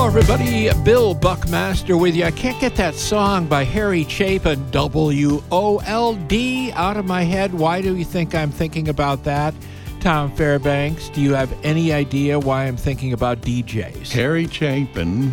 everybody. Bill Buckmaster with you. I can't get that song by Harry Chapin, W-O-L-D, out of my head. Why do you think I'm thinking about that? Tom Fairbanks, do you have any idea why I'm thinking about DJs? Harry Chapin,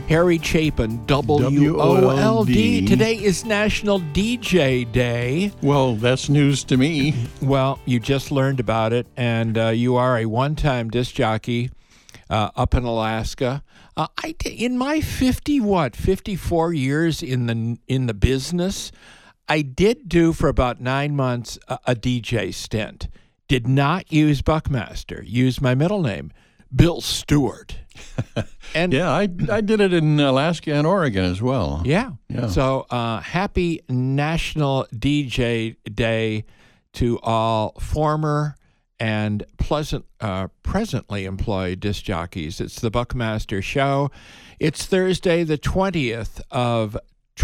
W-O-L-D. Today is National DJ Day. Well, that's news to me. Well, you just learned about it, and you are a one-time disc jockey up in Alaska. In my 54 years in the business, I did do for about 9 months a DJ stint. Did not use Buckmaster. Used my middle name, Bill Stewart. And yeah, I did it in Alaska and Oregon as well. Yeah. So happy National DJ Day to all former and presently employed disc jockeys. It's the Buckmaster Show. It's Thursday, the 20th of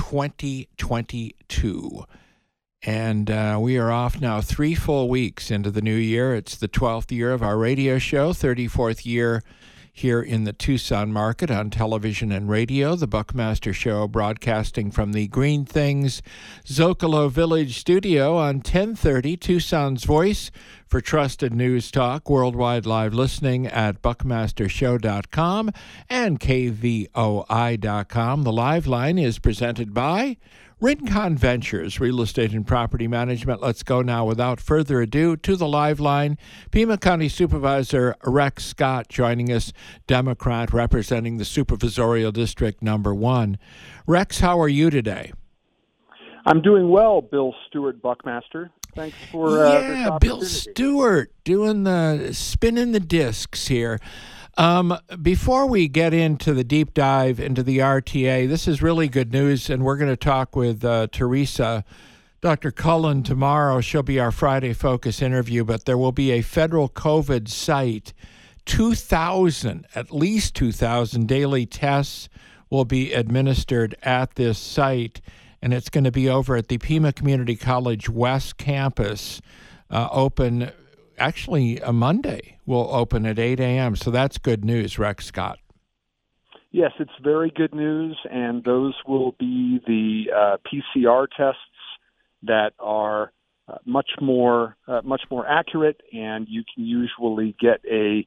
2022. And we are off now 3 full weeks into the new year. It's the 12th year of our radio show, 34th year here in the Tucson market on television and radio. The Buckmaster Show broadcasting from the Green Things Zocalo Village studio on 1030 Tucson's Voice for trusted news talk, worldwide live listening at buckmastershow.com and kvoi.com. The live line is presented by Rincon Ventures, Real Estate and Property Management. Let's go now, without further ado, to the live line. Pima County Supervisor Rex Scott joining us, Democrat representing the Supervisorial District Number 1. Rex, how are you today? I'm doing well, Bill Stewart Buckmaster. Thanks for this opportunity. Bill Stewart spinning the discs here. Before we get into the deep dive into the RTA, this is really good news, and we're going to talk with Teresa, Dr. Cullen, tomorrow. She'll be our Friday Focus interview, but there will be a federal COVID site. 2,000, at least 2,000 daily tests will be administered at this site, and it's going to be over at the Pima Community College West Campus, open. Actually, a Monday will open at 8 a.m., so that's good news, Rex Scott. Yes, it's very good news, and those will be the PCR tests that are much more accurate, and you can usually get a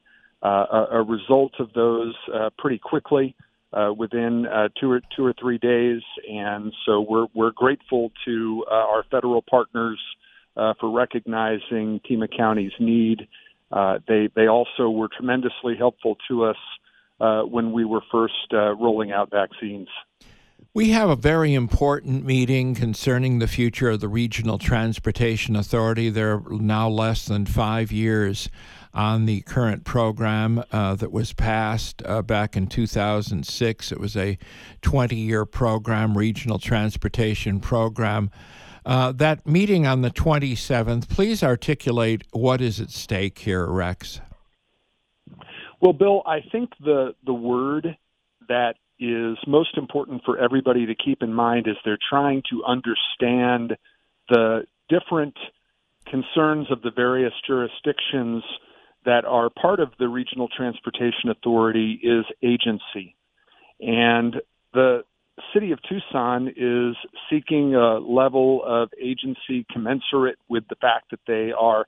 result of those pretty quickly within 2 or 3 days. And so we're grateful to our federal partners for recognizing Pima County's need. They also were tremendously helpful to us when we were first rolling out vaccines. We have a very important meeting concerning the future of the Regional Transportation Authority. They're now less than 5 years on the current program that was passed back in 2006. It was a 20-year program, Regional Transportation Program. That meeting on the 27th, please articulate what is at stake here, Rex. Well, Bill, I think the word that is most important for everybody to keep in mind is they're trying to understand the different concerns of the various jurisdictions that are part of the Regional Transportation Authority is agency. And the City of Tucson is seeking a level of agency commensurate with the fact that they are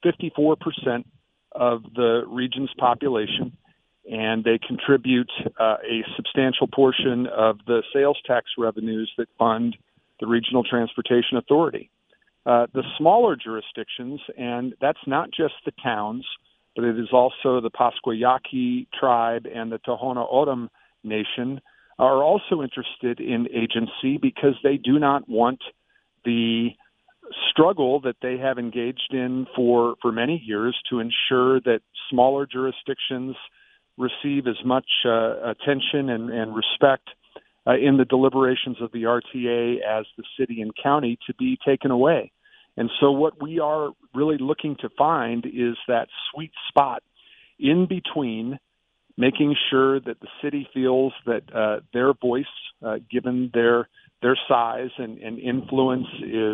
54% of the region's population, and they contribute a substantial portion of the sales tax revenues that fund the Regional Transportation Authority. The smaller jurisdictions, and that's not just the towns, but it is also the Pascua Yaqui tribe and the Tohono O'odham Nation, are also interested in agency because they do not want the struggle that they have engaged in for many years to ensure that smaller jurisdictions receive as much attention and respect in the deliberations of the RTA as the city and county to be taken away. And so what we are really looking to find is that sweet spot in between making sure that the city feels that their voice, given their size and influence,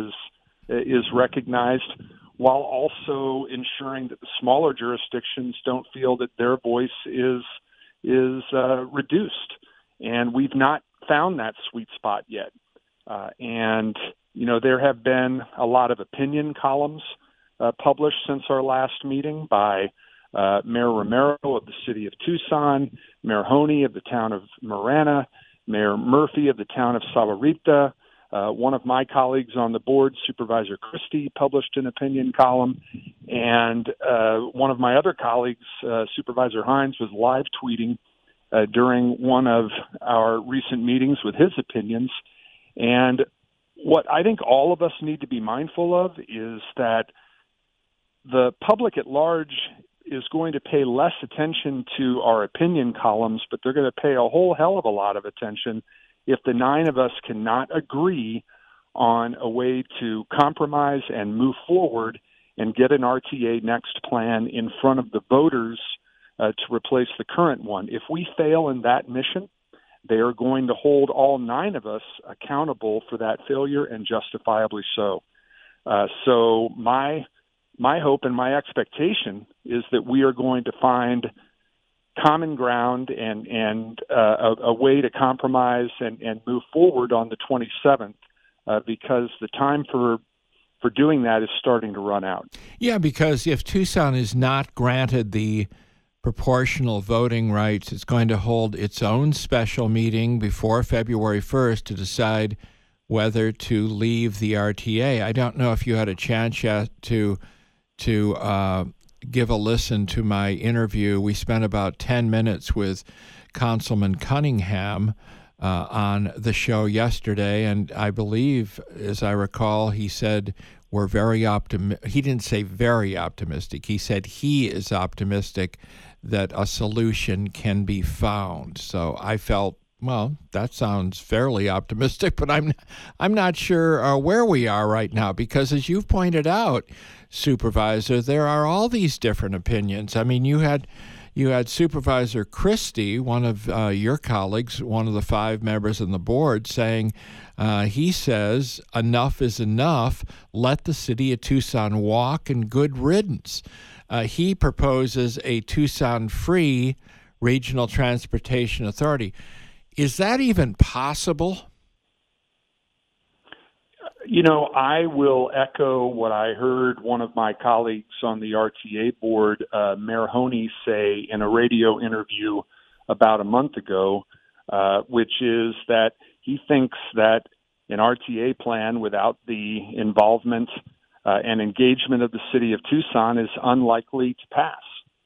is recognized, while also ensuring that the smaller jurisdictions don't feel that their voice is reduced. and we've not found that sweet spot yet. And there have been a lot of opinion columns published since our last meeting by Mayor Romero of the city of Tucson, Mayor Honey of the town of Marana, Mayor Murphy of the town of Sahuarita. One of my colleagues on the board, Supervisor Christie, published an opinion column, and one of my other colleagues, Supervisor Hines, was live tweeting during one of our recent meetings with his opinions. And what I think all of us need to be mindful of is that the public at large is going to pay less attention to our opinion columns, but they're going to pay a whole hell of a lot of attention if the 9 of us cannot agree on a way to compromise and move forward and get an RTA next plan in front of the voters to replace the current one. If we fail in that mission, they are going to hold all 9 of us accountable for that failure, and justifiably so. So my hope and my expectation is that we are going to find common ground and a way to compromise and move forward on the 27th, because the time for doing that is starting to run out. Yeah, because if Tucson is not granted the proportional voting rights, it's going to hold its own special meeting before February 1st to decide whether to leave the RTA. I don't know if you had a chance yet to give a listen to my interview. We spent about 10 minutes with Councilman Cunningham on the show yesterday, and I believe, as I recall, he said we're very optimistic. He didn't say very optimistic. He said he is optimistic that a solution can be found. So I felt, well, that sounds fairly optimistic, but I'm not sure where we are right now, because as you've pointed out, Supervisor, there are all these different opinions. I mean, you had Supervisor Christie, one of your colleagues, one of the 5 members on the board, saying, he says, enough is enough. Let the city of Tucson walk, and good riddance. He proposes a Tucson-free regional transportation authority. Is that even possible? I will echo what I heard one of my colleagues on the RTA board, Mayor Honey, say in a radio interview about a month ago, which is that he thinks that an RTA plan without the involvement and engagement of the city of Tucson is unlikely to pass.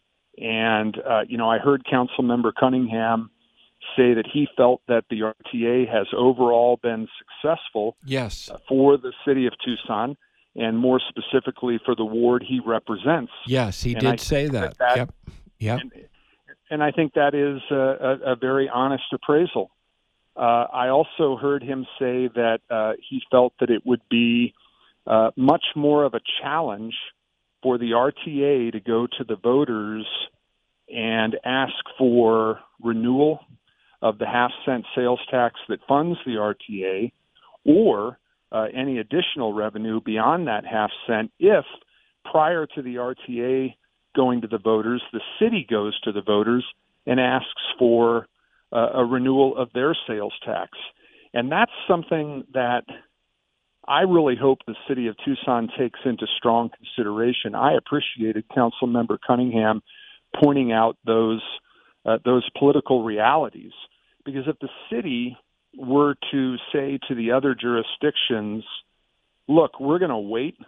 And, I heard Councilmember Cunningham say that he felt that the RTA has overall been successful for the city of Tucson, and more specifically for the ward he represents. Yes, he did say that. Yep. And I think that is a very honest appraisal. I also heard him say that he felt that it would be much more of a challenge for the RTA to go to the voters and ask for renewal of the half-cent sales tax that funds the RTA, or any additional revenue beyond that half-cent if, prior to the RTA going to the voters, the city goes to the voters and asks for a renewal of their sales tax. And that's something that I really hope the city of Tucson takes into strong consideration. I appreciated Councilmember Cunningham pointing out those political realities, because if the city were to say to the other jurisdictions, look, we're going to wait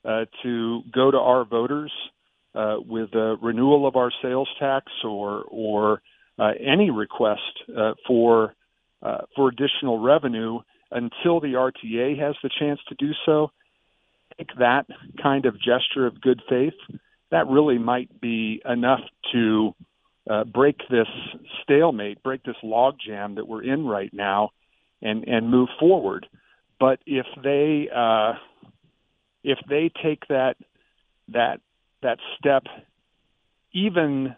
to go to our voters with a renewal of our sales tax or any request for additional revenue until the RTA has the chance to do so, I think that kind of gesture of good faith, that really might be enough to break this stalemate, break this logjam that we're in right now, and move forward. But if they take that step, even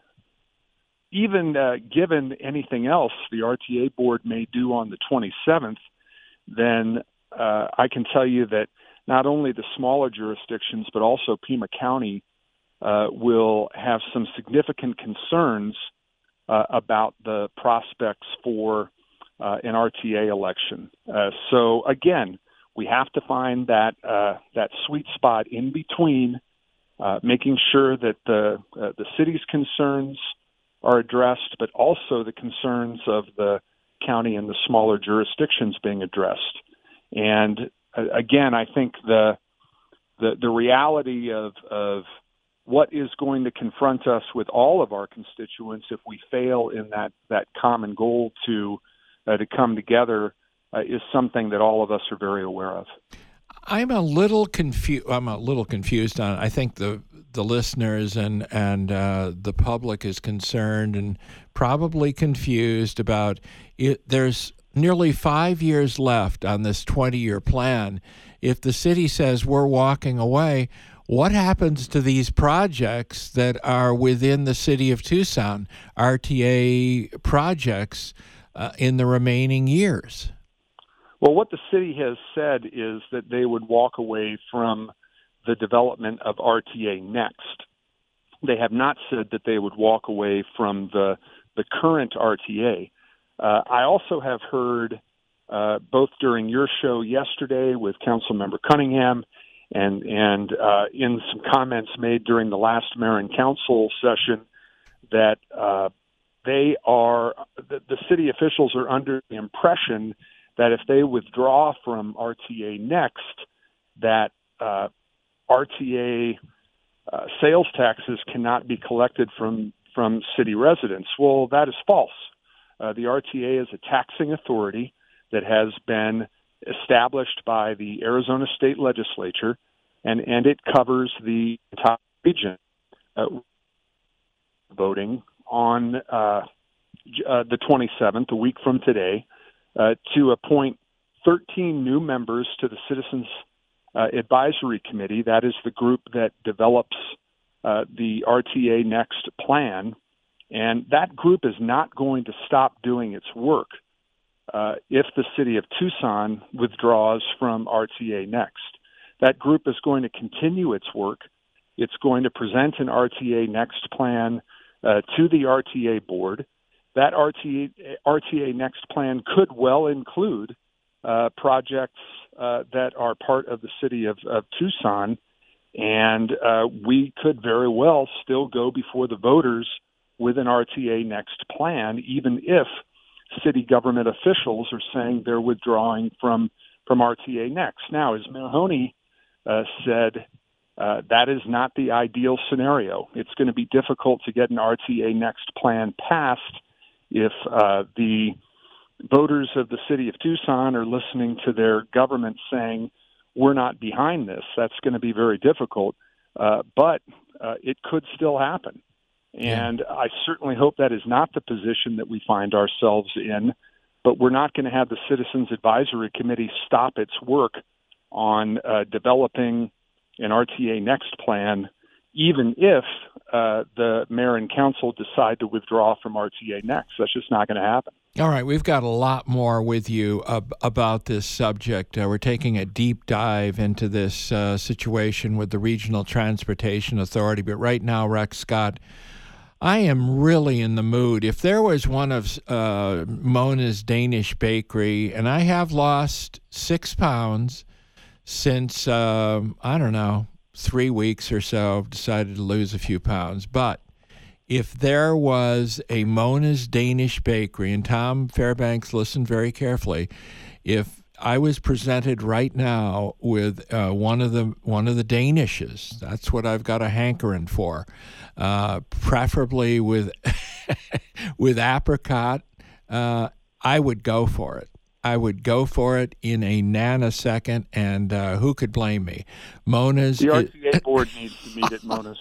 given anything else the RTA board may do on the 27th, then I can tell you that not only the smaller jurisdictions, but also Pima County will have some significant concerns about the prospects for an RTA election. So again, we have to find that sweet spot in between, making sure that the city's concerns are addressed, but also the concerns of the county and the smaller jurisdictions being addressed. And again, I think the reality of what is going to confront us with all of our constituents if we fail in that common goal to come together is something that all of us are very aware of. I'm a little confused on. I think the listeners and the public is concerned and probably confused about it. There's nearly 5 years left on this 20-year plan. If the city says we're walking away, what happens to these projects that are within the city of Tucson, RTA projects, in the remaining years? Well, what the city has said is that they would walk away from the development of RTA Next. They have not said that they would walk away from the current RTA. I also have heard, both during your show yesterday with Councilmember Cunningham and in some comments made during the last mayor and council session, that the city officials are under the impression that if they withdraw from RTA Next, that RTA sales taxes cannot be collected from city residents. Well, that is false. The RTA is a taxing authority that has been established by the Arizona State Legislature, and it covers the entire region. Voting on the 27th, a week from today, to appoint 13 new members to the Citizens Advisory Committee. That is the group that develops the RTA Next plan. And that group is not going to stop doing its work if the city of Tucson withdraws from RTA Next. That group is going to continue its work. It's going to present an RTA Next plan to the RTA board. That RTA Next plan could well include projects that are part of the city of Tucson, and we could very well still go before the voters with an RTA Next plan, even if city government officials are saying they're withdrawing from RTA Next. Now, as Mayor Honey said, that is not the ideal scenario. It's going to be difficult to get an RTA Next plan passed if the voters of the city of Tucson are listening to their government saying, we're not behind this. That's going to be very difficult, but it could still happen. And I certainly hope that is not the position that we find ourselves in, but we're not going to have the Citizens Advisory Committee stop its work on developing an RTA Next plan, even if the mayor and council decide to withdraw from RTA Next. That's just not going to happen. All right, we've got a lot more with you about this subject. We're taking a deep dive into this situation with the Regional Transportation Authority. But right now, Rex Scott, I am really in the mood. If there was one of Mona's Danish Bakery, and I have lost 6 pounds since, 3 weeks or so, I've decided to lose a few pounds. But if there was a Mona's Danish Bakery, and Tom Fairbanks, listen very carefully, if I was presented right now with one of the Danishes, that's what I've got a hankering for, preferably with with apricot, I would go for it. I would go for it in a nanosecond, and who could blame me? Mona's. The RTA board needs to meet at Mona's.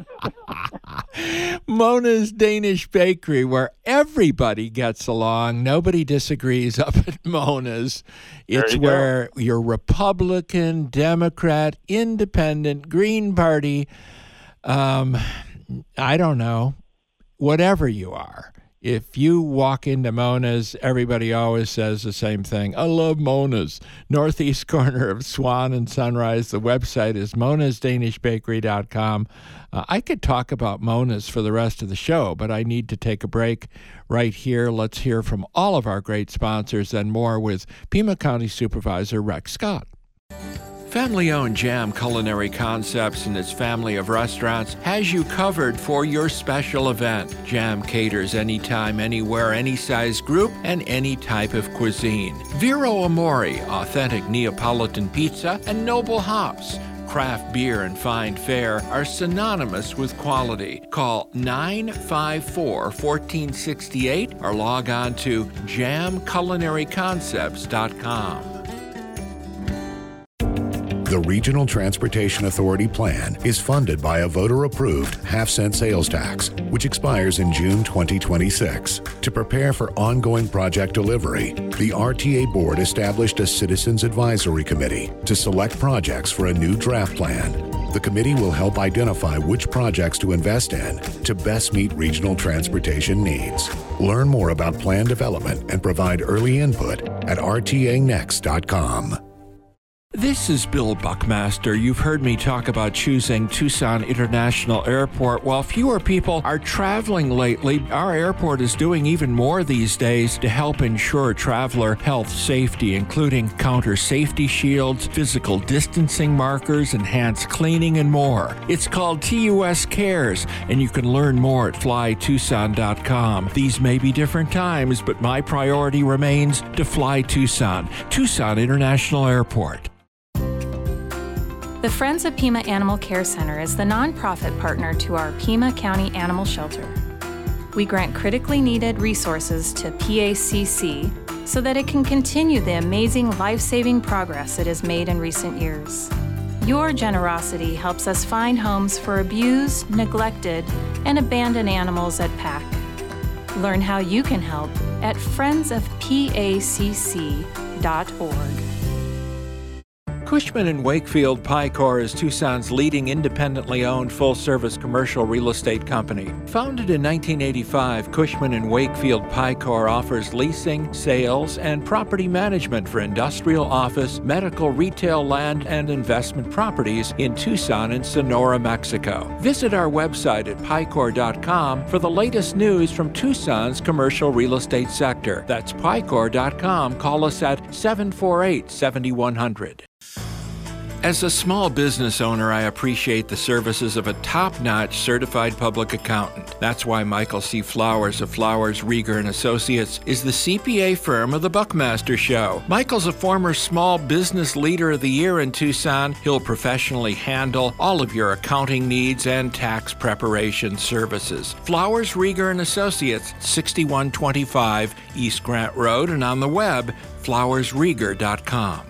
Mona's Danish Bakery, where everybody gets along. Nobody disagrees up at Mona's. It's where your Republican, Democrat, Independent, Green Party, I don't know, whatever you are, If you walk into Mona's, everybody always says the same thing. I love Mona's. Northeast corner of Swan and Sunrise. The website is monasdanishbakery.com. I could talk about Mona's for the rest of the show, but I need to take a break right here. Let's hear from all of our great sponsors and more with Pima County Supervisor Rex Scott. Family-owned Jam Culinary Concepts and its family of restaurants has you covered for your special event. Jam caters anytime, anywhere, any size group, and any type of cuisine. Vero Amore, authentic Neapolitan pizza, and Noble Hops. Craft beer and fine fare are synonymous with quality. Call 954-1468 or log on to jamculinaryconcepts.com. The Regional Transportation Authority plan is funded by a voter-approved half-cent sales tax, which expires in June 2026. To prepare for ongoing project delivery, the RTA Board established a Citizens Advisory Committee to select projects for a new draft plan. The committee will help identify which projects to invest in to best meet regional transportation needs. Learn more about plan development and provide early input at rtanext.com. This is Bill Buckmaster. You've heard me talk about choosing Tucson International Airport. While fewer people are traveling lately, our airport is doing even more these days to help ensure traveler health safety, including counter safety shields, physical distancing markers, enhanced cleaning, and more. It's called TUS Cares, and you can learn more at flytucson.com. These may be different times, but my priority remains to fly Tucson. Tucson International Airport. The Friends of Pima Animal Care Center is the nonprofit partner to our Pima County Animal Shelter. We grant critically needed resources to PACC so that it can continue the amazing life-saving progress it has made in recent years. Your generosity helps us find homes for abused, neglected, and abandoned animals at PAC. Learn how you can help at friendsofpacc.org. Cushman & Wakefield Picor is Tucson's leading independently owned full-service commercial real estate company. Founded in 1985, Cushman & Wakefield Picor offers leasing, sales, and property management for industrial, office, medical, retail, land, and investment properties in Tucson and Sonora, Mexico. Visit our website at picor.com for the latest news from Tucson's commercial real estate sector. That's picor.com. Call us at 748-7100. As a small business owner, I appreciate the services of a top-notch certified public accountant. That's why Michael C. Flowers of Flowers, Rieger & Associates is the CPA firm of The Buckmaster Show. Michael's a former Small Business Leader of the Year in Tucson. He'll professionally handle all of your accounting needs and tax preparation services. Flowers, Rieger & Associates, 6125 East Grant Road, and on the web, flowersrieger.com.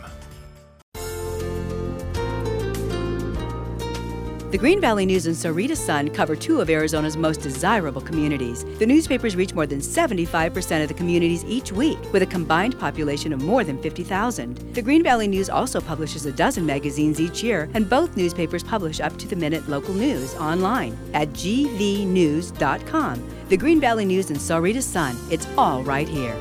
The Green Valley News and Sahuarita Sun cover two of Arizona's most desirable communities. The newspapers reach more than 75% of the communities each week, with a combined population of more than 50,000. The Green Valley News also publishes a dozen magazines each year, and both newspapers publish up-to-the-minute local news online at gvnews.com. The Green Valley News and Sahuarita Sun, it's all right here.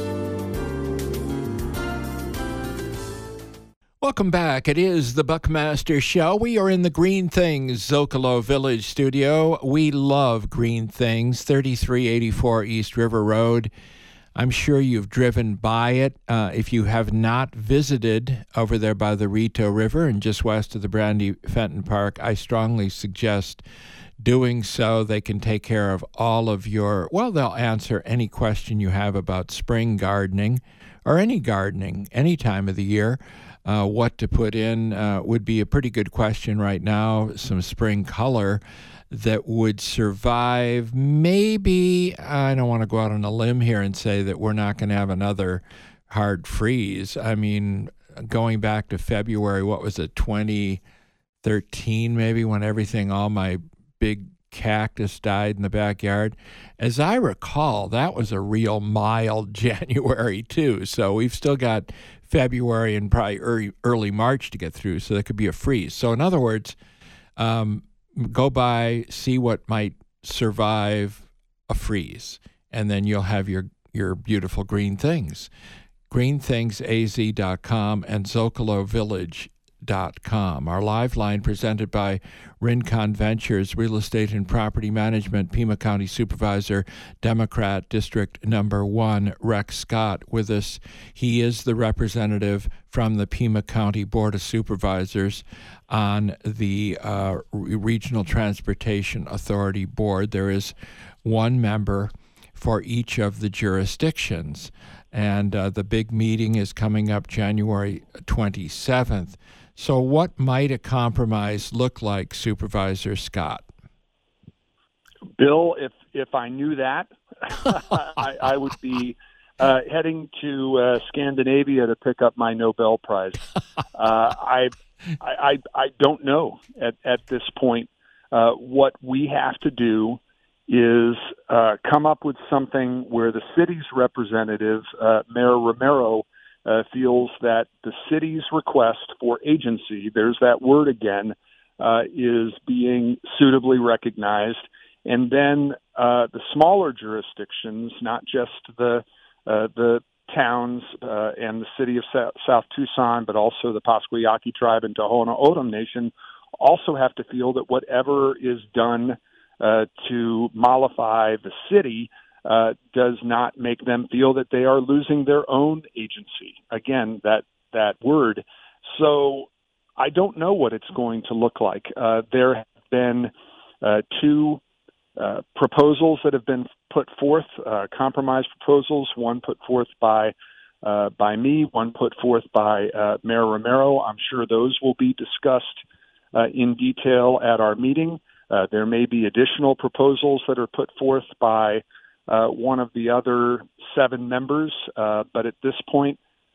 Welcome back. It is the Buckmaster Show. We are in the Green Things Zocalo Village studio. We love Green Things, 3384 East River Road. I'm sure you've driven by it. If you have not visited over there by the Rito River and just west of the Brandy Fenton Park, I strongly suggest doing so. They can take care of all of your, they'll answer any question you have about spring gardening or any gardening any time of the year. What to put in would be a pretty good question right now. Some spring color that would survive. Maybe, I don't want to go out on a limb here and say that we're not going to have another hard freeze. I mean, going back to February, what was it, 2013 maybe, when all my big cactus died in the backyard. As I recall, that was a real mild January too. So we've still got February and probably early March to get through, so there could be a freeze. So in other words, go by, see what might survive a freeze. and then you'll have your beautiful green things. GreenThingsAZ.com and ZocaloVillage.com. Our live line presented by Rincon Ventures, Real Estate and Property Management, Pima County Supervisor, Democrat, District Number 1, Rex Scott, with us. He is the representative from the Pima County Board of Supervisors on the Regional Transportation Authority Board. There is one member for each of the jurisdictions. And the big meeting is coming up January 27th. So what might a compromise look like, Supervisor Scott? Bill, if I knew that, I would be heading to Scandinavia to pick up my Nobel Prize. I don't know at this point. What we have to do is come up with something where the city's representative, Mayor Romero, feels that the city's request for agency, there's that word again, is being suitably recognized. And then the smaller jurisdictions, not just the towns and the city of South Tucson, but also the Pascua Yaqui tribe and Tohono O'odham Nation, also have to feel that whatever is done to mollify the city does not make them feel that they are losing their own agency. Again, that word. So I don't know what it's going to look like. There have been two proposals that have been put forth, compromise proposals, one put forth by me, one put forth by Mayor Romero. I'm sure those will be discussed in detail at our meeting. There may be additional proposals that are put forth by one of the other 7 members, but at this point,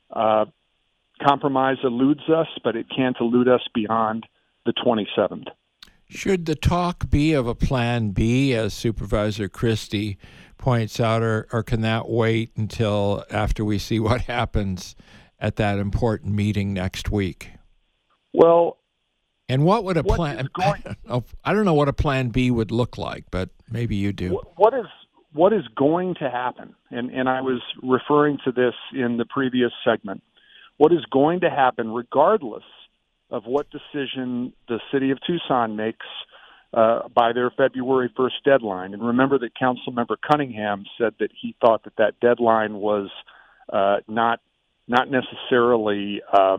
compromise eludes us, but it can't elude us beyond the 27th. Should the talk be of a Plan B, as Supervisor Christie points out, or can that wait until after we see what happens at that important meeting next week? Well, and what would a plan? I don't know what a Plan B would look like, but maybe you do. What is going to happen? And I was referring to this in the previous segment. What is going to happen, regardless of what decision the city of Tucson makes by their February 1st deadline? And remember that Councilmember Cunningham said that he thought that deadline was not necessarily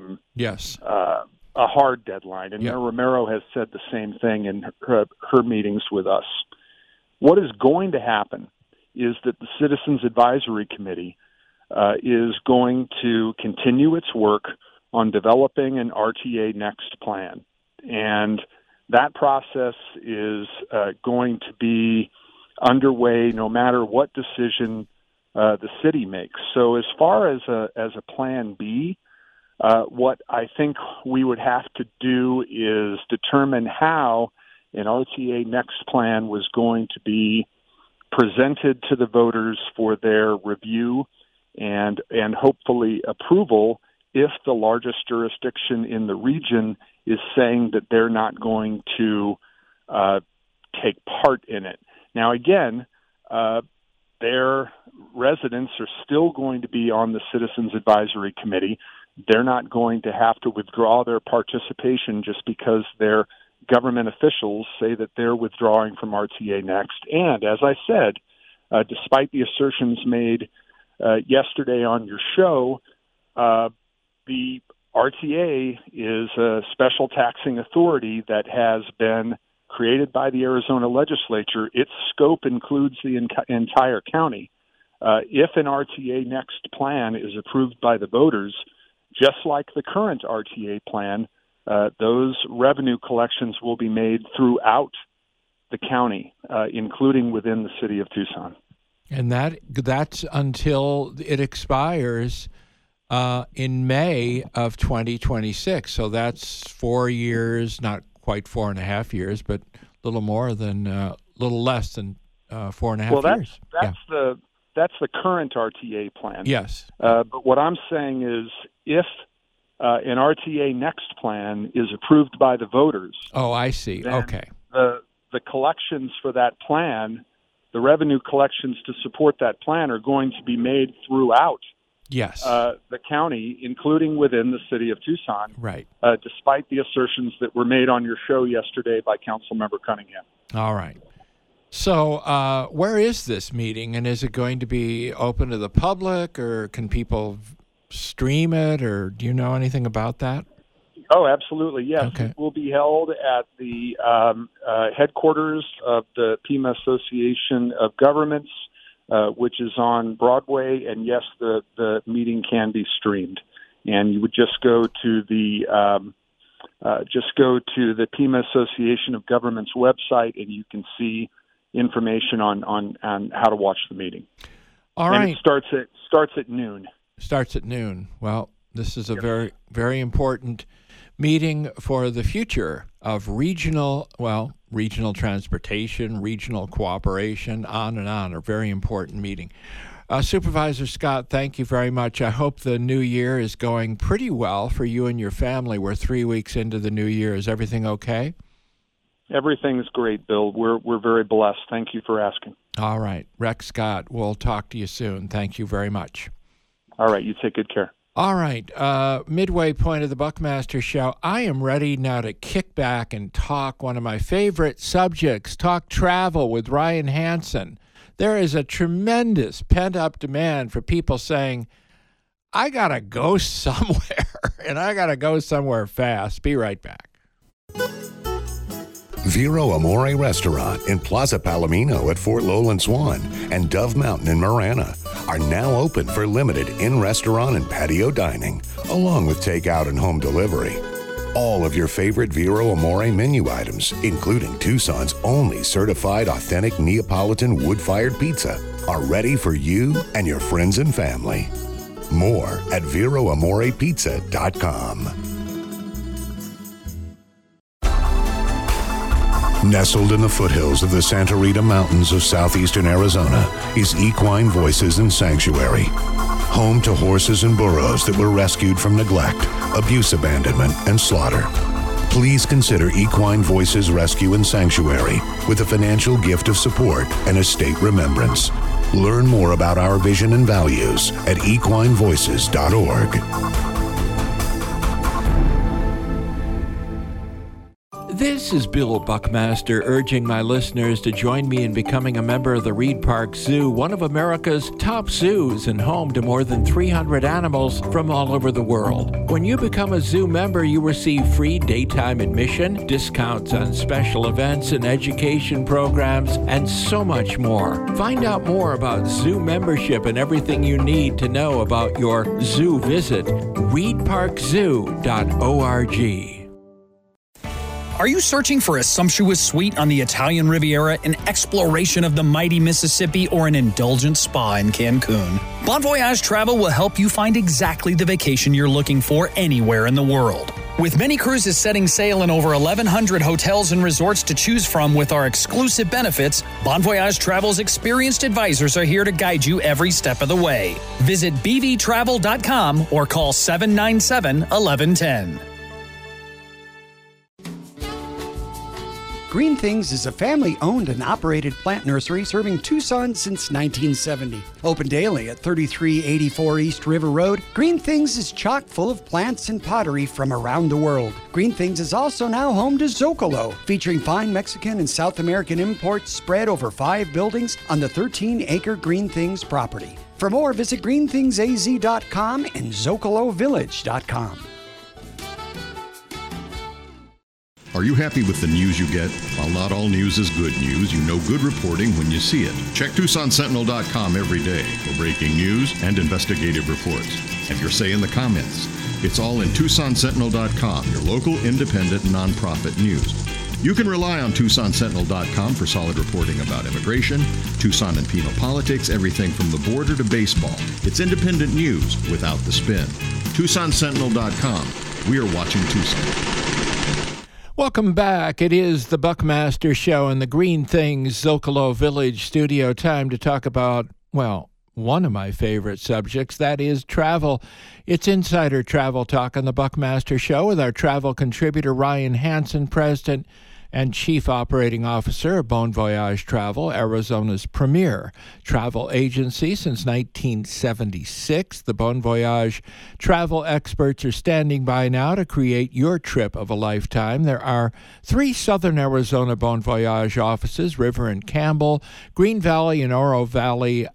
a hard deadline, and Mayor Romero has said the same thing in her meetings with us. What is going to happen is that the Citizens Advisory Committee is going to continue its work on developing an RTA Next plan, and that process is going to be underway no matter what decision the city makes. So as far as a Plan B, what I think we would have to do is determine how an RTA Next plan was going to be presented to the voters for their review and hopefully approval if the largest jurisdiction in the region is saying that they're not going to take part in it. Now, again, their residents are still going to be on the Citizens Advisory Committee. They're not going to have to withdraw their participation just because their government officials say that they're withdrawing from RTA Next. And as I said, despite the assertions made yesterday on your show, the RTA is a special taxing authority that has been created by the Arizona legislature. Its scope includes the entire county. If an RTA Next plan is approved by the voters, just like the current RTA plan, those revenue collections will be made throughout the county, including within the city of Tucson. And that's until it expires in May of 2026. So that's 4 years, not quite 4.5 years, but a little more than, little less than 4.5 years. That's the current RTA plan. Yes. But what I'm saying is if an RTA Next plan is approved by the voters. Oh, I see. Okay. The collections for that plan, the revenue collections to support that plan are going to be made throughout the county, including within the city of Tucson, right? Despite the assertions that were made on your show yesterday by Councilmember Cunningham. All right. So where is this meeting, and is it going to be open to the public, or can people stream it, or do you know anything about that? Oh, absolutely, yes. Okay. It will be held at the headquarters of the Pima Association of Governments, which is on Broadway, and yes, the meeting can be streamed. And you would just go to the Pima Association of Governments website, and you can see information on how to watch the meeting. All right. And it starts at noon. Starts at noon. Well, this is a very, very important meeting for the future of regional transportation, regional cooperation, on and on. A very important meeting. Supervisor Scott, thank you very much. I hope the new year is going pretty well for you and your family. We're 3 weeks into the new year. Is everything okay? Everything's great, Bill. We're very blessed. Thank you for asking. All right. Rex Scott, we'll talk to you soon. Thank you very much. All right. You take good care. All right. Midway point of the Buckmaster Show. I am ready now to kick back and talk one of my favorite subjects, talk travel with Ryan Hansen. There is a tremendous pent-up demand for people saying, I got to go somewhere, and I got to go somewhere fast. Be right back. Vero Amore Restaurant in Plaza Palomino at Fort Lowland Swan and Dove Mountain in Marana are now open for limited in-restaurant and patio dining, along with takeout and home delivery. All of your favorite Vero Amore menu items, including Tucson's only certified authentic Neapolitan wood-fired pizza, are ready for you and your friends and family. More at VeroAmorePizza.com. Nestled in the foothills of the Santa Rita Mountains of southeastern Arizona is Equine Voices and Sanctuary, home to horses and burros that were rescued from neglect, abuse, abandonment, and slaughter. Please consider Equine Voices Rescue and Sanctuary with a financial gift of support and estate remembrance. Learn more about our vision and values at equinevoices.org. This is Bill Buckmaster urging my listeners to join me in becoming a member of the Reed Park Zoo, one of America's top zoos and home to more than 300 animals from all over the world. When you become a zoo member, you receive free daytime admission, discounts on special events and education programs, and so much more. Find out more about zoo membership and everything you need to know about your zoo visit. reedparkzoo.org. Are you searching for a sumptuous suite on the Italian Riviera, an exploration of the mighty Mississippi, or an indulgent spa in Cancun? Bon Voyage Travel will help you find exactly the vacation you're looking for anywhere in the world. With many cruises setting sail in over 1,100 hotels and resorts to choose from with our exclusive benefits, Bon Voyage Travel's experienced advisors are here to guide you every step of the way. Visit bvtravel.com or call 797-1110. Green Things is a family-owned and operated plant nursery serving Tucson since 1970. Open daily at 3384 East River Road, Green Things is chock full of plants and pottery from around the world. Green Things is also now home to Zocalo, featuring fine Mexican and South American imports spread over 5 buildings on the 13-acre Green Things property. For more, visit greenthingsaz.com and zocalovillage.com. Are you happy with the news you get? While not all news is good news, you know good reporting when you see it. Check TucsonSentinel.com every day for breaking news and investigative reports. Have your say in the comments. It's all in TucsonSentinel.com, your local independent nonprofit news. You can rely on TucsonSentinel.com for solid reporting about immigration, Tucson and Pima politics, everything from the border to baseball. It's independent news without the spin. TucsonSentinel.com. We are watching Tucson. Welcome back. It is the Buckmaster Show in the Green Things Zocalo Village studio. Time to talk about, well, one of my favorite subjects, that is travel. It's Insider Travel Talk on the Buckmaster Show with our travel contributor, Ryan Hansen, President and Chief Operating Officer of Bon Voyage Travel, Arizona's premier travel agency since 1976. The Bon Voyage travel experts are standing by now to create your trip of a lifetime. There are 3 Southern Arizona Bon Voyage offices, River and Campbell, Green Valley and Oro Valley.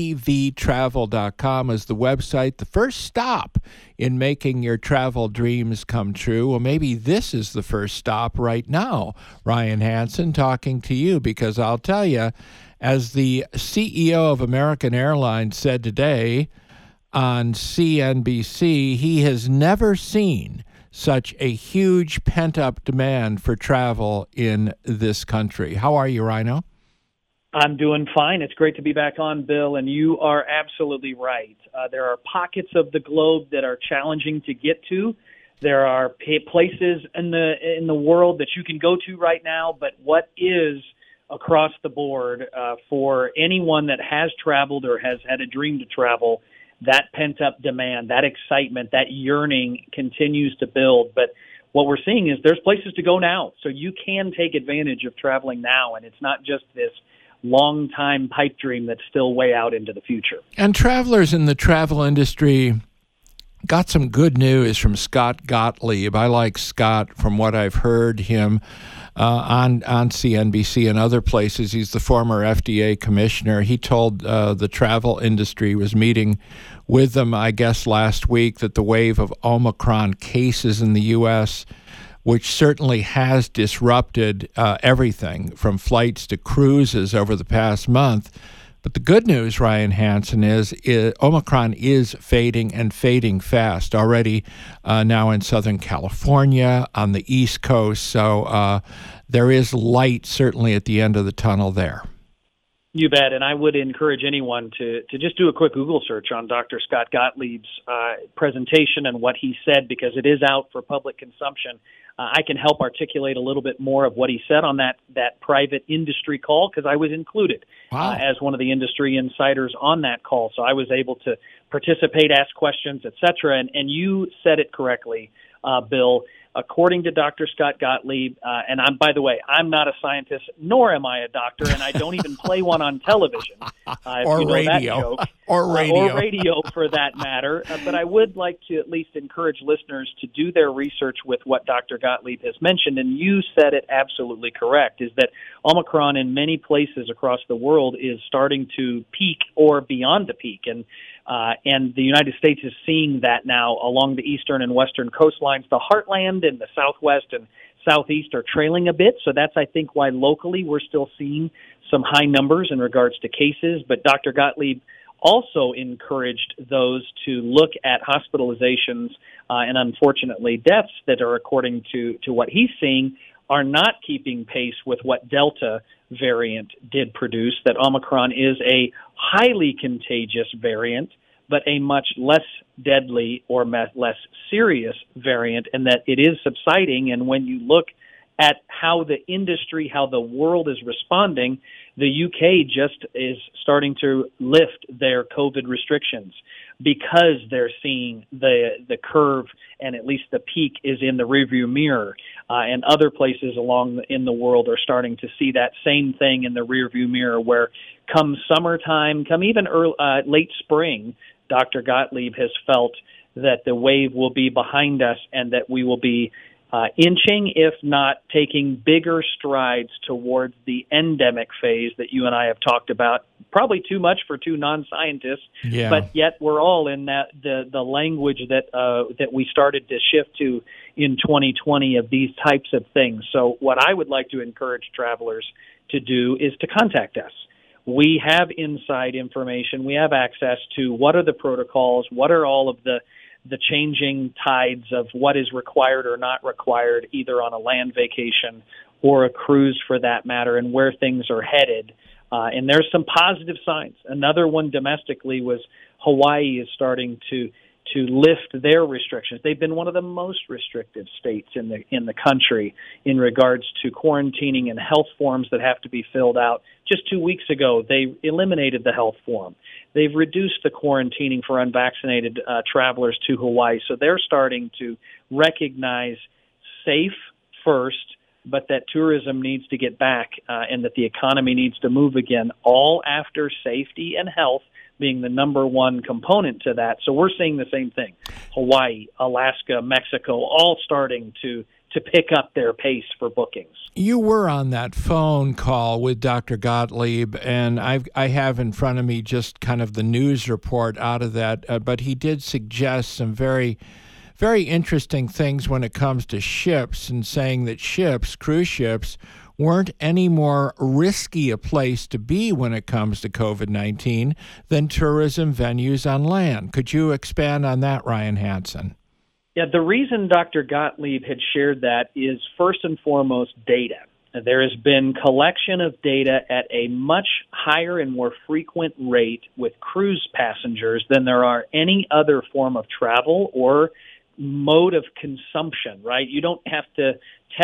bvtravel.com is the website. The first stop in making your travel dreams come true. Well, maybe this is the first stop right now. Ryan Hansen talking to you, because I'll tell you, as the CEO of American Airlines said today on CNBC, he has never seen such a huge pent-up demand for travel in this country. How are you, Rhino? I'm doing fine. It's great to be back on, Bill, and you are absolutely right. There are pockets of the globe that are challenging to get to. There are places in the world that you can go to right now, but what is across the board for anyone that has traveled or has had a dream to travel, that pent-up demand, that excitement, that yearning continues to build. But what we're seeing is there's places to go now, so you can take advantage of traveling now, and it's not just this long-time pipe dream that's still way out into the future. And travelers in the travel industry got some good news from Scott Gottlieb. I like Scott from what I've heard him on CNBC and other places. He's the former FDA commissioner. He told the travel industry, was meeting with them, I guess, last week, that the wave of Omicron cases in the U.S., which certainly has disrupted everything from flights to cruises over the past month. But the good news, Ryan Hansen, is Omicron is fading and fading fast, already now in Southern California, on the East Coast. So there is light certainly at the end of the tunnel there. You bet, and I would encourage anyone to just do a quick Google search on Dr. Scott Gottlieb's presentation and what he said, because it is out for public consumption. I can help articulate a little bit more of what he said on that private industry call, because I was included as one of the industry insiders on that call. So I was able to participate, ask questions, et cetera. And you said it correctly, Bill. According to Dr. Scott Gottlieb, and by the way, I'm not a scientist, nor am I a doctor, and I don't even play one on television. Or radio. Or radio, for that matter. But I would like to at least encourage listeners to do their research with what Dr. Gottlieb has mentioned, and you said it absolutely correct, is that Omicron in many places across the world is starting to peak or beyond the peak, and the United States is seeing that now along the eastern and western coastlines. The heartland and the southwest and southeast are trailing a bit, so that's, I think, why locally we're still seeing some high numbers in regards to cases. But Dr. Gottlieb also encouraged those to look at hospitalizations and, unfortunately, deaths that are, according to what he's seeing, are not keeping pace with what Delta variant did produce, that Omicron is a highly contagious variant, but a much less deadly or less serious variant, and that it is subsiding. And when you look at how the industry, how the world is responding, the UK just is starting to lift their COVID restrictions because they're seeing the curve, and at least the peak is in the rearview mirror. And other places in the world are starting to see that same thing in the rearview mirror, where come summertime, come even late spring, Dr. Gottlieb has felt that the wave will be behind us and that we will be inching, if not taking bigger strides towards the endemic phase that you and I have talked about. Probably too much for two non-scientists, but yet we're all in that the language that we started to shift to in 2020 of these types of things. So what I would like to encourage travelers to do is to contact us. We have inside information. We have access to what are the protocols, what are all of the changing tides of what is required or not required, either on a land vacation or a cruise for that matter, and where things are headed. And there's some positive signs. Another one domestically was Hawaii is starting to lift their restrictions. They've been one of the most restrictive states in the country in regards to quarantining and health forms that have to be filled out. Just 2 weeks ago, they eliminated the health form. They've reduced the quarantining for unvaccinated travelers to Hawaii. So they're starting to recognize safe first, but that tourism needs to get back and that the economy needs to move again, all after safety and health being the number one component to that. So we're seeing the same thing. Hawaii, Alaska, Mexico, all starting to pick up their pace for bookings. You were on that phone call with Dr. Gottlieb, and I have in front of me just kind of the news report out of that, but he did suggest some very, very interesting things when it comes to ships, and saying that cruise ships, weren't any more risky a place to be when it comes to COVID-19 than tourism venues on land. Could you expand on that, Ryan Hansen? Yeah, the reason Dr. Gottlieb had shared that is first and foremost data. There has been collection of data at a much higher and more frequent rate with cruise passengers than there are any other form of travel or mode of consumption, right? You don't have to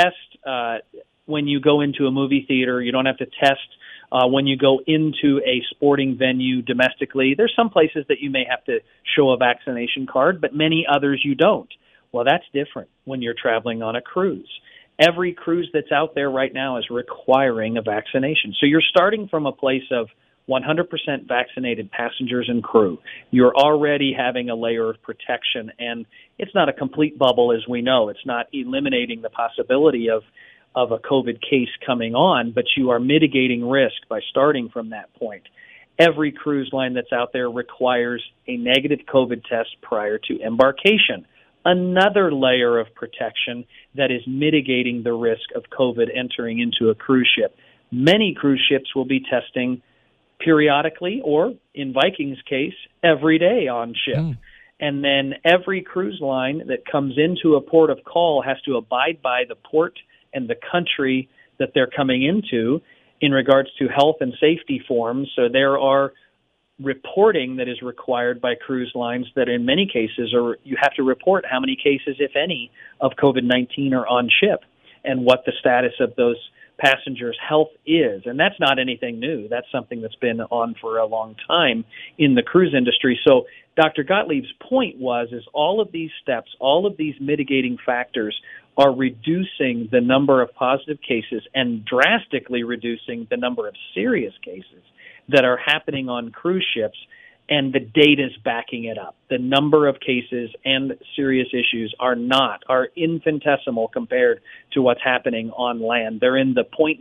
test when you go into a movie theater. You don't have to test when you go into a sporting venue domestically. There's some places that you may have to show a vaccination card, but many others you don't. Well, that's different when you're traveling on a cruise. Every cruise that's out there right now is requiring a vaccination. So you're starting from a place of 100% vaccinated passengers and crew. You're already having a layer of protection, and it's not a complete bubble, as we know. It's not eliminating the possibility of a COVID case coming on, but you are mitigating risk by starting from that point. Every cruise line that's out there requires a negative COVID test prior to embarkation. Another layer of protection that is mitigating the risk of COVID entering into a cruise ship. Many cruise ships will be testing periodically, or in Viking's case, every day on ship. And then every cruise line that comes into a port of call has to abide by the port and the country that they're coming into in regards to health and safety forms. So there are reporting that is required by cruise lines that in many cases you have to report how many cases, if any, of COVID-19 are on ship and what the status of those passengers' health is. And that's not anything new. That's something that's been on for a long time in the cruise industry. So Dr. Gottlieb's point is all of these steps, all of these mitigating factors are reducing the number of positive cases and drastically reducing the number of serious cases that are happening on cruise ships, and the data's backing it up. The number of cases and serious issues are infinitesimal compared to what's happening on land. They're in the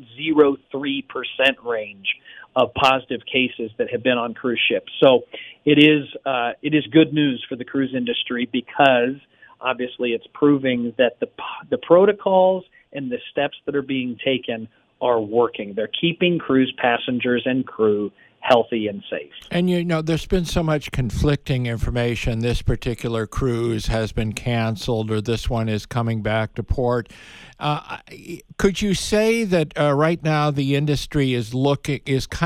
0.03% range of positive cases that have been on cruise ships. So it is good news for the cruise industry, because obviously it's proving that the protocols and the steps that are being taken are working. They're keeping cruise passengers and crew healthy and safe. And there's been so much conflicting information. This particular cruise has been canceled, or this one is coming back to port. Could you say that right now the industry is looking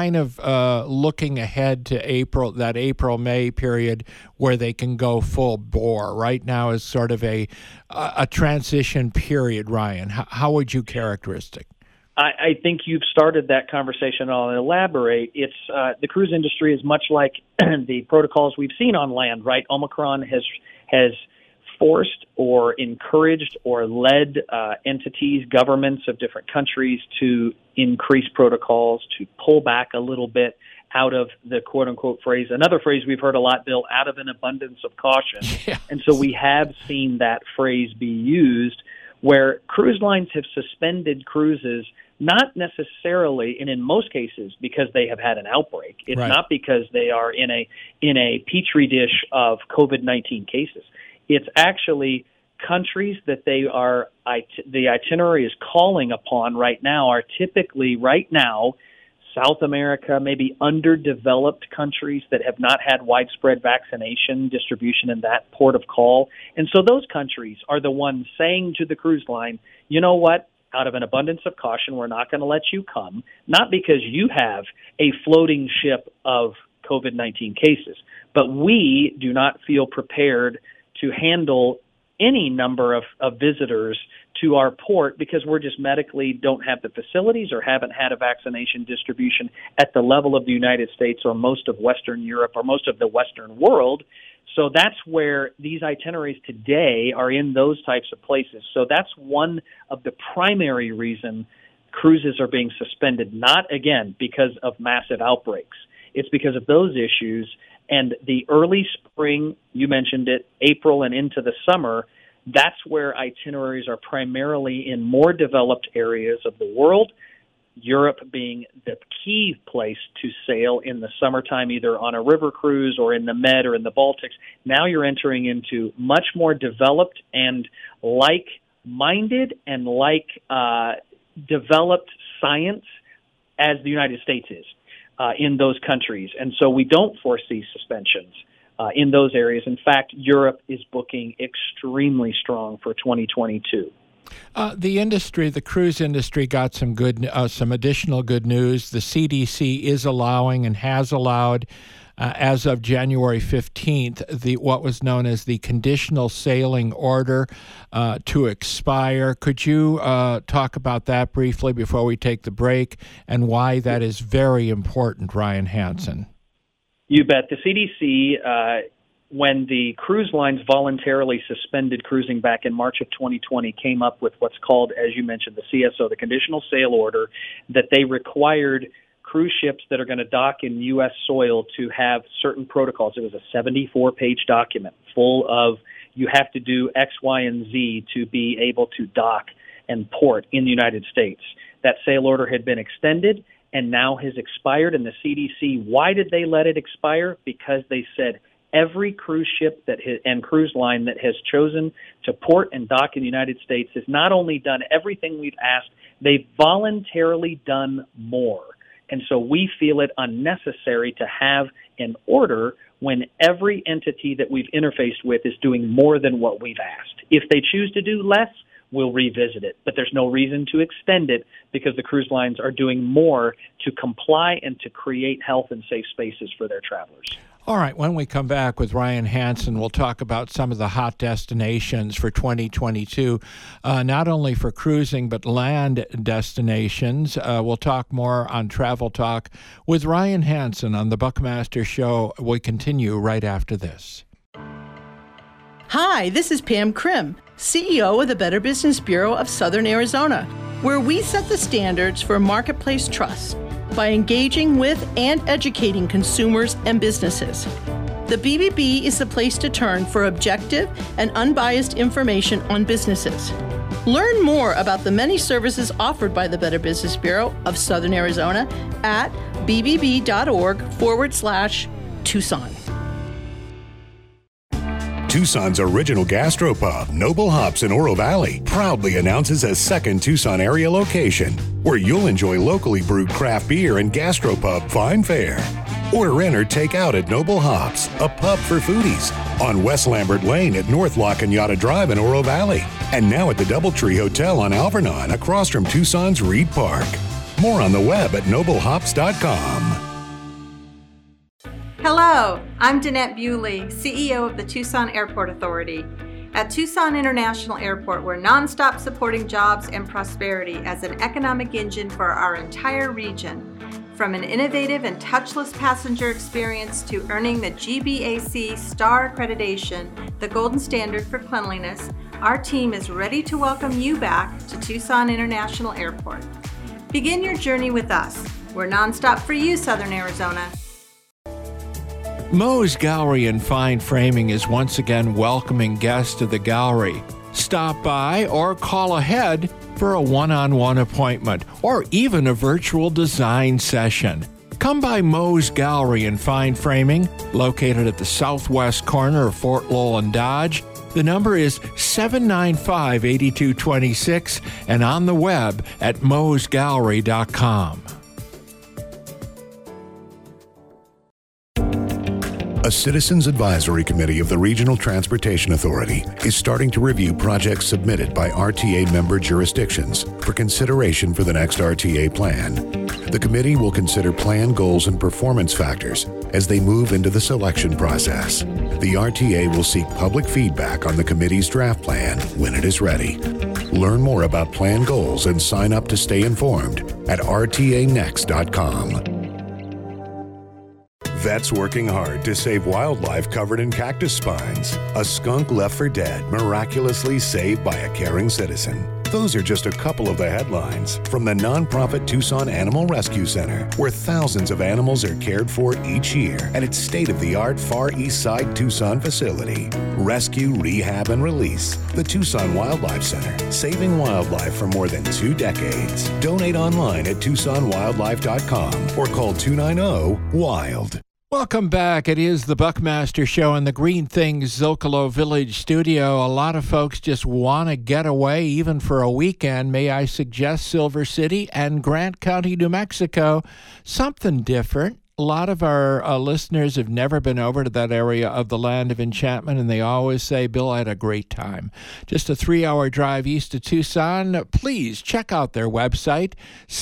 ahead to April-May period where they can go full bore? Right now is sort of a transition period. Ryan, how would you characterize it? I think you've started that conversation. I'll elaborate. It's the cruise industry is much like the protocols we've seen on land, right? Omicron has forced or encouraged or led entities, governments of different countries to increase protocols, to pull back a little bit out of the quote-unquote phrase. Another phrase we've heard a lot, Bill, out of an abundance of caution. Yes. And so we have seen that phrase be used where cruise lines have suspended cruises, not necessarily, and in most cases, because they have had an outbreak. It's right. Not because they are in a petri dish of COVID-19 cases. It's actually countries that the itinerary is calling upon right now are typically right now South America, maybe underdeveloped countries that have not had widespread vaccination distribution in that port of call. And so those countries are the ones saying to the cruise line, you know what, out of an abundance of caution, we're not going to let you come, not because you have a floating ship of COVID-19 cases, but we do not feel prepared to handle any number of visitors to our port because we're just medically don't have the facilities or haven't had a vaccination distribution at the level of the United States or most of Western Europe or most of the Western world. So that's where these itineraries today are, in those types of places. So that's one of the primary reason cruises are being suspended, not, again, because of massive outbreaks. It's because of those issues. And the early spring, you mentioned it, April and into the summer, that's where itineraries are primarily in more developed areas of the world, Europe being the key place to sail in the summertime, either on a river cruise or in the Med or in the Baltics. Now you're entering into much more developed and like-minded and developed science as the United States is in those countries. And so we don't foresee suspensions in those areas. In fact, Europe is booking extremely strong for 2022. The cruise industry got some additional good news. The CDC is allowing and has allowed, as of January 15th, what was known as the conditional sailing order to expire. Could you talk about that briefly before we take the break, and why that is very important, Ryan Hansen? You bet. The CDC, when the cruise lines voluntarily suspended cruising back in March of 2020, came up with what's called, as you mentioned, the CSO, the Conditional Sail Order, that they required cruise ships that are going to dock in U.S. soil to have certain protocols. It was a 74-page document full of, you have to do X, Y, and Z to be able to dock and port in the United States. That sail order had been extended and now has expired. And the CDC, why did they let it expire? Because they said every cruise ship and cruise line that has chosen to port and dock in the United States has not only done everything we've asked, they've voluntarily done more. And so we feel it unnecessary to have an order when every entity that we've interfaced with is doing more than what we've asked. If they choose to do less, we'll revisit it. But there's no reason to extend it because the cruise lines are doing more to comply and to create health and safe spaces for their travelers. All right, when we come back with Ryan Hansen, we'll talk about some of the hot destinations for 2022, not only for cruising, but land destinations. We'll talk more on Travel Talk with Ryan Hansen on the Buckmaster Show. We continue right after this. Hi, this is Pam Krim, CEO of the Better Business Bureau of Southern Arizona, where we set the standards for marketplace trust by engaging with and educating consumers and businesses. The BBB is the place to turn for objective and unbiased information on businesses. Learn more about the many services offered by the Better Business Bureau of Southern Arizona at bbb.org/Tucson. Tucson's original gastropub, Noble Hops in Oro Valley, proudly announces a second Tucson area location where you'll enjoy locally brewed craft beer and gastropub fine fare. Order in or take out at Noble Hops, a pub for foodies, on West Lambert Lane at North La Cañada Drive in Oro Valley, and now at the Doubletree Hotel on Alvernon across from Tucson's Reed Park. More on the web at noblehops.com. Hello, I'm Danette Bewley, CEO of the Tucson Airport Authority. At Tucson International Airport, we're nonstop supporting jobs and prosperity as an economic engine for our entire region. From an innovative and touchless passenger experience to earning the GBAC Star Accreditation, the golden standard for cleanliness, our team is ready to welcome you back to Tucson International Airport. Begin your journey with us. We're nonstop for you, Southern Arizona. Moe's Gallery and Fine Framing is once again welcoming guests to the gallery. Stop by or call ahead for a one-on-one appointment or even a virtual design session. Come by Moe's Gallery and Fine Framing, located at the southwest corner of Fort Lowell and Dodge. The number is 795-8226 and on the web at moesgallery.com. A Citizens Advisory Committee of the Regional Transportation Authority is starting to review projects submitted by RTA member jurisdictions for consideration for the next RTA plan. The committee will consider plan goals and performance factors as they move into the selection process. The RTA will seek public feedback on the committee's draft plan when it is ready. Learn more about plan goals and sign up to stay informed at rtanext.com. Vets working hard to save wildlife covered in cactus spines. A skunk left for dead, miraculously saved by a caring citizen. Those are just a couple of the headlines from the nonprofit Tucson Animal Rescue Center, where thousands of animals are cared for each year at its state-of-the-art Far East Side Tucson facility. Rescue, rehab, and release. The Tucson Wildlife Center, saving wildlife for more than 2 decades. Donate online at TucsonWildlife.com or call 290-WILD. Welcome back. It is the Buckmaster Show in the Green Things Zocalo Village studio. A lot of folks just want to get away, even for a weekend. May I suggest Silver City and Grant County, New Mexico? Something different. A lot of our listeners have never been over to that area of the Land of Enchantment, and they always say, Bill, I had a great time. Just a 3-hour drive east of Tucson. Please check out their website,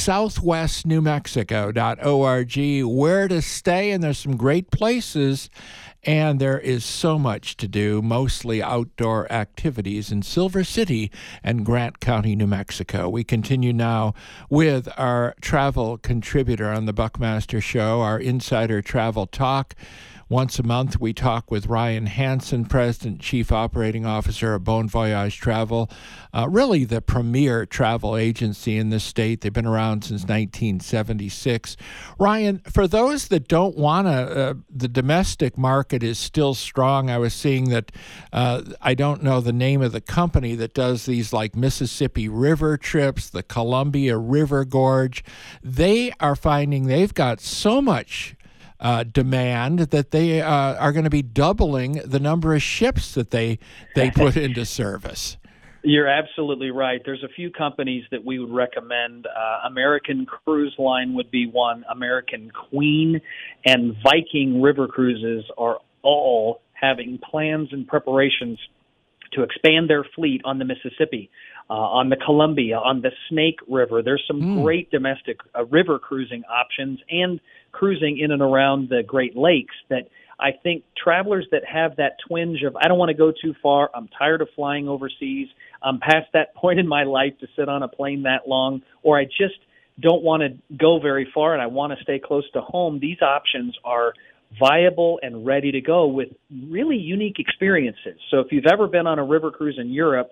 southwestnewmexico.org, where to stay, and there's some great places. And there is so much to do, mostly outdoor activities in Silver City and Grant County, New Mexico. We continue now with our travel contributor on the Buckmaster Show, our Insider Travel Talk. Once a month, we talk with Ryan Hansen, President, Chief Operating Officer of Bon Voyage Travel, really the premier travel agency in the state. They've been around since 1976. Ryan, for those that don't want to, the domestic market is still strong. I was seeing that, I don't know the name of the company that does these like Mississippi River trips, the Columbia River Gorge. They are finding they've got so much demand that they are going to be doubling the number of ships that they put into service. You're absolutely right. There's a few companies that we would recommend. American Cruise Line would be one. American Queen and Viking River Cruises are all having plans and preparations to expand their fleet on the Mississippi, on the Columbia, on the Snake River. There's some great domestic river cruising options and cruising in and around the Great Lakes that I think travelers that have that twinge of, I don't want to go too far, I'm tired of flying overseas, I'm past that point in my life to sit on a plane that long, or I just don't want to go very far and I want to stay close to home, these options are viable and ready to go with really unique experiences. So if you've ever been on a river cruise in Europe,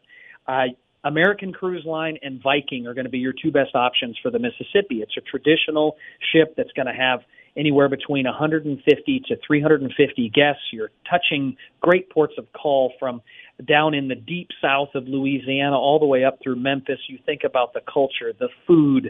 American Cruise Line and Viking are going to be your two best options for the Mississippi. It's a traditional ship that's going to have anywhere between 150 to 350 guests. You're touching great ports of call from down in the deep south of Louisiana all the way up through Memphis. You think about the culture, the food,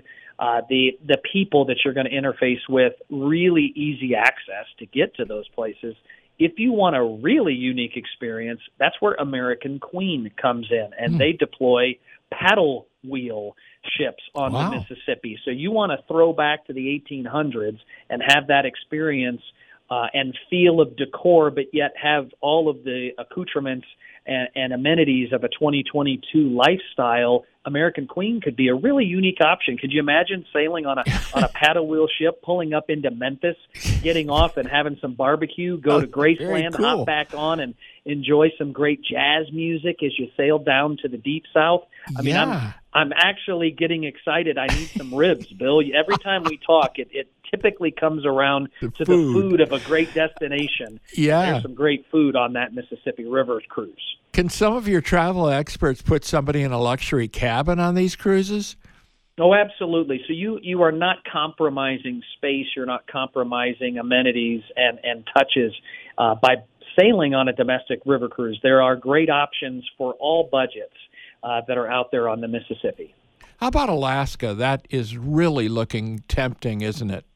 the people that you're going to interface with, really easy access to get to those places. If you want a really unique experience, that's where American Queen comes in, and they deploy paddle wheel ships on the Mississippi. So you want to throw back to the 1800s and have that experience and feel of decor, but yet have all of the accoutrements and amenities of a 2022 lifestyle. American Queen could be a really unique option. Could you imagine sailing on a paddle wheel ship, pulling up into Memphis, getting off and having some barbecue, go to Graceland, hop back on and enjoy some great jazz music as you sail down to the deep south? I mean, I'm actually getting excited. I need some ribs, Bill. Every time we talk, it typically comes around to the food of a great destination. Yeah. There's some great food on that Mississippi River cruise. Can some of your travel experts put somebody in a luxury cabin on these cruises? Oh, absolutely. So you are not compromising space. You're not compromising amenities and touches by sailing on a domestic river cruise. There are great options for all budgets that are out there on the Mississippi. How about Alaska? That is really looking tempting, isn't it?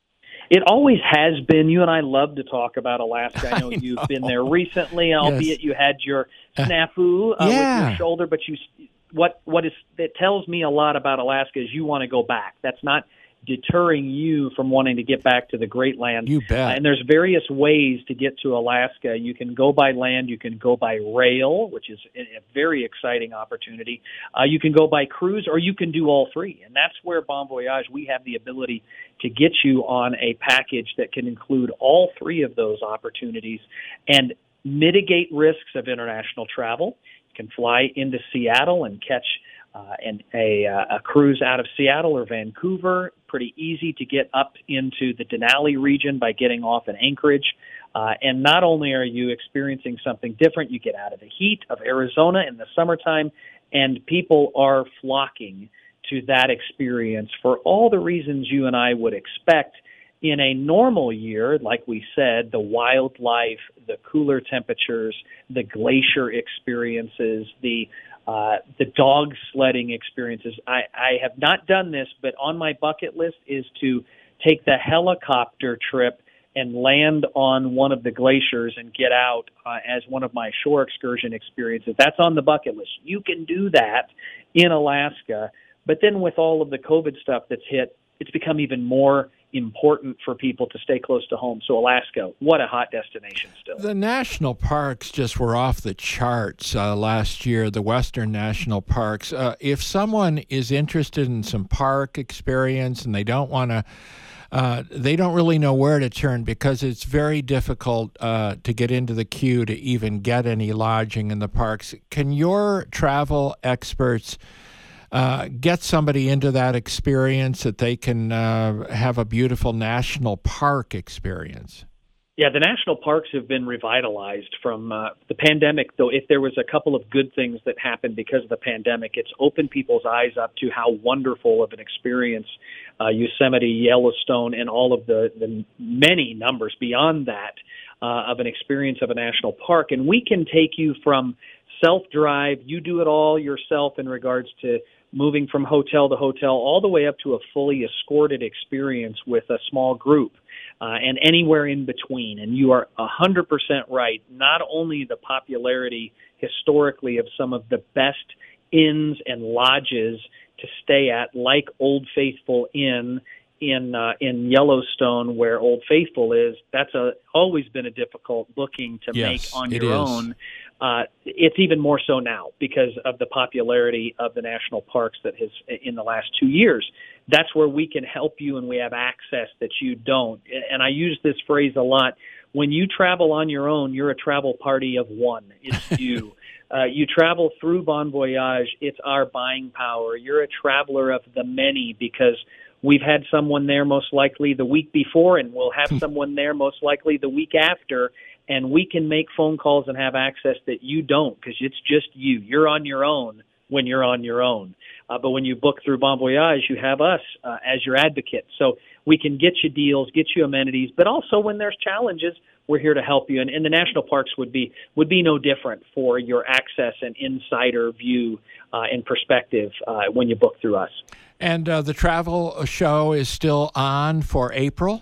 It always has been. You and I love to talk about Alaska. I know you've been there recently, albeit you had your snafu with your shoulder. But what it tells me a lot about Alaska is you want to go back. That's not deterring you from wanting to get back to the Great Land. You bet. And there's various ways to get to Alaska. You can go by land. You can go by rail, which is a very exciting opportunity. You can go by cruise, or you can do all three. And that's where Bon Voyage, we have the ability to get you on a package that can include all three of those opportunities and mitigate risks of international travel. You can fly into Seattle and catch and a cruise out of Seattle or Vancouver. Pretty easy to get up into the Denali region by getting off in Anchorage. And not only are you experiencing something different, you get out of the heat of Arizona in the summertime, and people are flocking to that experience for all the reasons you and I would expect in a normal year. Like we said, the wildlife, the cooler temperatures, the glacier experiences, the dog sledding experiences. I have not done this, but on my bucket list is to take the helicopter trip and land on one of the glaciers and get out as one of my shore excursion experiences. That's on the bucket list. You can do that in Alaska, but then with all of the COVID stuff that's hit, it's become even more important for people to stay close to home. So Alaska, what a hot destination still. The national parks just were off the charts last year, the Western national parks. If someone is interested in some park experience and they don't want to, they don't really know where to turn because it's very difficult to get into the queue to even get any lodging in the parks. Can your travel experts get somebody into that experience that they can have a beautiful national park experience? Yeah, the national parks have been revitalized from the pandemic, though if there was a couple of good things that happened because of the pandemic, it's opened people's eyes up to how wonderful of an experience Yosemite, Yellowstone, and all of the many numbers beyond that of an experience of a national park. And we can take you from self-drive, you do it all yourself in regards to moving from hotel to hotel, all the way up to a fully escorted experience with a small group. And anywhere in between. And you are 100% right. Not only the popularity historically of some of the best inns and lodges to stay at, like Old Faithful Inn in Yellowstone, where Old Faithful is, that's always been a difficult booking to make on your own. It's even more so now because of the popularity of the national parks that has in the last 2 years. That's where we can help you, and we have access that you don't. And I use this phrase a lot. When you travel on your own, you're a travel party of one. It's you. You travel through Bon Voyage. It's our buying power. You're a traveler of the many because we've had someone there most likely the week before, and we'll have someone there most likely the week after. And we can make phone calls and have access that you don't because it's just you. You're on your own when you're on your own. But when you book through Bon Voyage, you have us as your advocate. So we can get you deals, get you amenities, but also when there's challenges, we're here to help you. And the national parks would be no different for your access and insider view and perspective when you book through us. And the travel show is still on for April?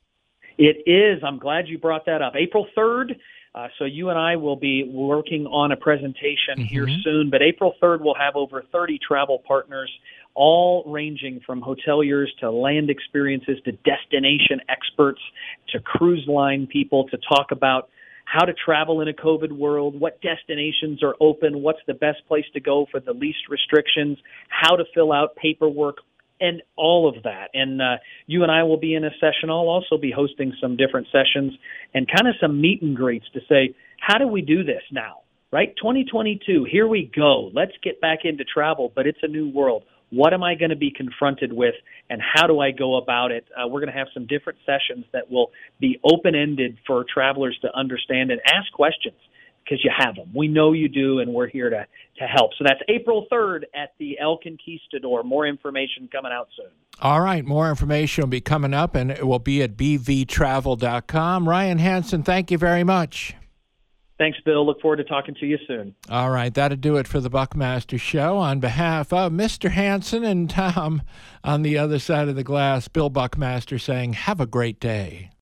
It is. I'm glad you brought that up. April 3rd. So you and I will be working on a presentation here soon, but April 3rd we'll have over 30 travel partners, all ranging from hoteliers to land experiences to destination experts to cruise line people to talk about how to travel in a COVID world, what destinations are open, what's the best place to go for the least restrictions, how to fill out paperwork, and all of that. And you and I will be in a session. I'll also be hosting some different sessions and kind of some meet and greets to say, how do we do this now, right? 2022, here we go. Let's get back into travel, but it's a new world. What am I going to be confronted with, and how do I go about it? We're going to have some different sessions that will be open-ended for travelers to understand and ask questions, because you have them. We know you do, and we're here to help. So that's April 3rd at the El Conquistador. More information coming out soon. All right. More information will be coming up, and it will be at bvtravel.com. Ryan Hansen, thank you very much. Thanks, Bill. Look forward to talking to you soon. All right. That'll do it for the Buckmaster Show. On behalf of Mr. Hansen and Tom on the other side of the glass, Bill Buckmaster saying, have a great day.